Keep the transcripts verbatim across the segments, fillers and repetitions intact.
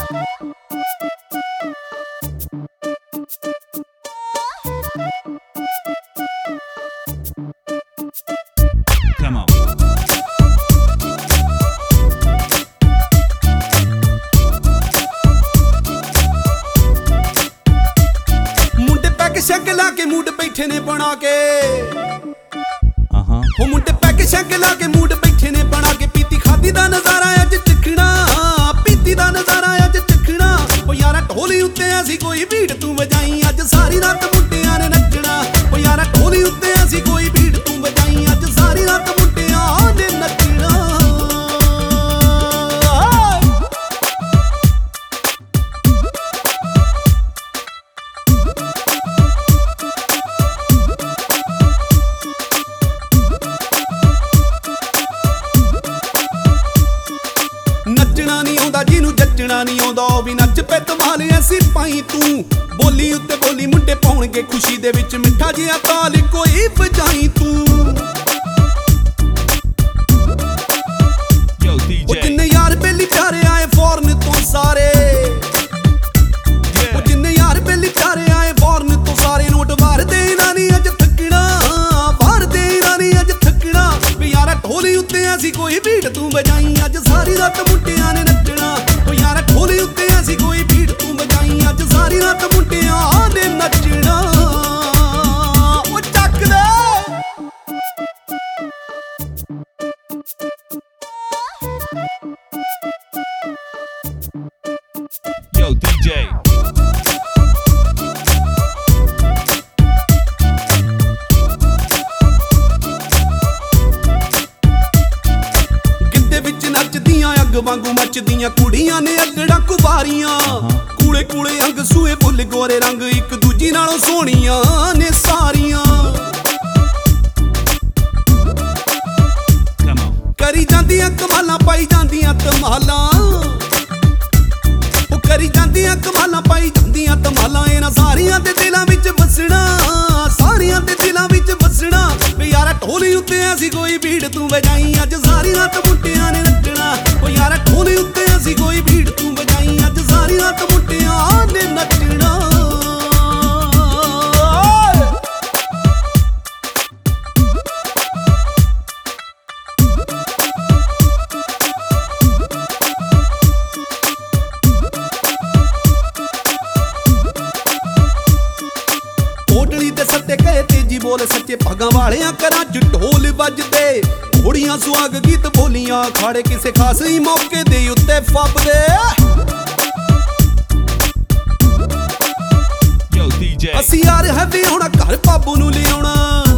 Come on. ਮੁੰਡੇ ਪੈਕ ਸ਼ੈਕ ਲਾ ਕੇ ਮੂਡ ਬੈਠੇ ਨੇ ਬਣਾ ਕੇ Uh-huh. ਉਹ ਮੁੰਡੇ ਪੈਕ ਸ਼ੈਕ ਲਾ ਕੇ ਮੂਡ ਬੈਠੇ ਨੇ ਬਣਾ ਕੇ ਪੀਤੀ ਖਾਦੀ ਦਾ ਨਜ਼ਾਰਾ ਅੱਜ ਚੱਖਣਾ ਪੀਤੀ ਦਾ ਨਜ਼ਾਰਾ ਅੱਜ ਚੱਖਣਾ ਉਹ ਯਾਰਾ ਢੋਲੀ ਉੱਤੇ ਅਸੀਂ ਕੋਈ ਬੀਟ ਤੂੰ ਵਜਾਈ ਅੱਜ ਸਾਰੀ ਰਾਤ ਮੁੰਡਿਆਂ ਨੇ ਨੱਚਣਾ ਉਹ ਯਾਰਾ ਢੋਲੀ ਉੱਤੇ ਅਸੀਂ ਕੋਈ ਬੀਟ ਤੂੰ ਵਜਾਈ ਅੱਜ ਸਾਰੀ ਰਾਤ ਮੁੰਡਿਆਂ ਨੇ ਨੱਚਣਾ ਨੱਚਣਾ ਨਹੀਂ ਆਉਂਦਾ ਜਿਹਨੂੰ ਜੱਜਣਾ ਨਹੀਂ ਆਉਂਦਾ ਉਹ ਵੀ ਨੱਚ ਪੈ ਧਮਾਲ ਐਸੀ ਪਾਈ ਤੂੰ ਬੋਲੀ ਉੱਤੇ ਬੋਲੀ ਮੁੰਡੇ ਪਾਉਣਗੇ ਖੁਸ਼ੀ ਦੇ ਵਿੱਚ ਮਿੱਠਾ ਜਿਹਾ ਤਾਲ ਕੋਈ ਵਜਾਈ ਤੂੰ Yo, D ਉਹ J. ਜਿੰਨੇ ਯਾਰ ਬੇਲੀ ਪਿਆਰੇ ਆਏ ਫੋਰਨ ਤੋਂ ਸਾਰੇ ਉਹ ਜਿੰਨੇ ਯਾਰ ਬੇਲੀ ਪਿਆਰੇ ਆਏ ਫੋਰਨ ਤੋਂ ਸਾਰੇ ਨੋਟ ਵਾਰਦੇ ਇਹਨਾਂ ਨਹੀਂ ਅੱਜ ਥੱਕਣਾ ਵਾਰਦੇ ਇਹਨਾਂ ਨਹੀਂ ਅੱਜ ਥੱਕਣਾ ਵੀ ਯਾਰਾ ਢੋਲੀ ਉੱਤੇ ਅਸੀਂ ਕੋਈ ਬੀਟ ਤੂੰ ਵਜਾਈ ਅੱਜ ਸਾਰੀ ਰਾਤ ਮੁੰਡਿਆਂ ਨੇ ਨੱਚਣਾ ਉਹ ਯਾਰਾ ਢੋਲੀ ਉੱਤੇ ਅਸੀਂ ਕੋਈ ਬੀਟ ਤੂੰ ਵਜਾਈ ਅੱਜ ਸਾਰੀ ਰਾਤ ਮੁੰਡਿਆਂ ਨੇ ਨੱਚਣਾ ਉਹ ਚੱਕ ਦੇ Yo, D J. ਗਿੱਧੇ ਵਿੱਚ ਨੱਚਦੀਆਂ ਅੱਗ ਵਾਂਗੂ ਮੱਚਦੀਆਂ ਕੁੜੀਆਂ ਨੇ ਅੱਗੜਾਂ ਕੁਬਾਰੀਆਂ ਕੂਲੇ ਕੂਲੇ ਅੰਗ ਸੂਏ ਬੁੱਲ ਗੋਰੇ ਰੰਗ ਇੱਕ ਦੂਜੀ ਨਾਲੋਂ ਸੋਹਣੀਆਂ ਨੇ ਸਾਰੀਆਂ Come on. ਕਰੀ ਜਾਂਦੀਆਂ ਕਮਾਲਾਂ ਪਾਈ ਜਾਂਦੀਆਂ ਧਮਾਲਾਂ ਉਹ ਕਰੀ ਜਾਂਦੀਆਂ ਕਮਾਲਾਂ ਪਾਈ ਜਾਂਦੀਆਂ ਧਮਾਲਾਂ ਇਹਨਾਂ ਸਾਰੀਆਂ ਦੇ ਦਿਲਾਂ ਵਿੱਚ ਵਸਣਾ ਸਾਰੀਆਂ ਦੇ ਦਿਲਾਂ ਵਿੱਚ ਵਸਣਾ ਵੀ ਯਾਰਾ ਢੋਲੀ ਉੱਤੇ ਅਸੀਂ ਕੋਈ ਬੀਟ ਤੂੰ ਵਜਾਈ ਅੱਜ ਸਾਰੀ ਰਾਤ ਮੁੰਡਿਆਂ ਨੇ ਨੱਚਣਾ ਉਹ ਯਾਰਾ ਢੋਲੀ ਉੱਤੇ ਅਸੀਂ ਕੋਈ ਬੀਟ ਤੂੰ ਵਜਾਈ ਅੱਜ ਸਾਰੀ ਰਾਤ ਮੁੰਡਿਆਂ ਨੇ ਨੱਚਣਾ ਢੋਲੀ ਦੇ ਸੱਤੇ ਕਹੇ ਤੇਜੀ ਬੋਲ ਸੱਚੇ ਭਾਗਾਂ ਵਾਲਿਆਂ ਘਰਾਂ 'ਚ ਢੋਲ ਵੱਜਦੇ ਘੋੜੀਆਂ ਸੁਹਾਗ ਗੀਤ ਬੋਲੀਆਂ ਖਾੜੇ ਕਿਸੇ ਖਾਸ ਹੀ ਮੌਕੇ ਦੇ ਉੱਤੇ ਫੱਬਦੇ Yo, D J. ਅਸੀਂ ਯਾਰ ਹੈਵੀ ਹੋਣਾ ਘਰ ਪਾਪੂ ਨੂੰ ਲਿਆਉਣਾ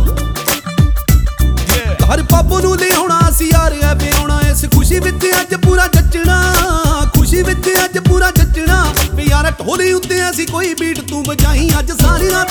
Yeah. ਘਰ ਪਾਪੂ ਨੂੰ ਲਿਆਉਣਾ ਅਸੀਂ ਯਾਰ ਹੈਵੀ ਹੋਣਾ ਇਸ ਖੁਸ਼ੀ ਵਿੱਚ ਅੱਜ ਪੂਰਾ ਜੱਜਣਾ ਖੁਸ਼ੀ ਵਿੱਚ ਅੱਜ ਪੂਰਾ ਜੱਜਣਾ ਵੀ ਯਾਰ ਢੋਲੀ ਉੱਤੇ ਅਸੀਂ ਕੋਈ ਬੀਟ ਤੂੰ ਵਜਾਈ ਅੱਜ ਸਾਰੀ ਰਾਤ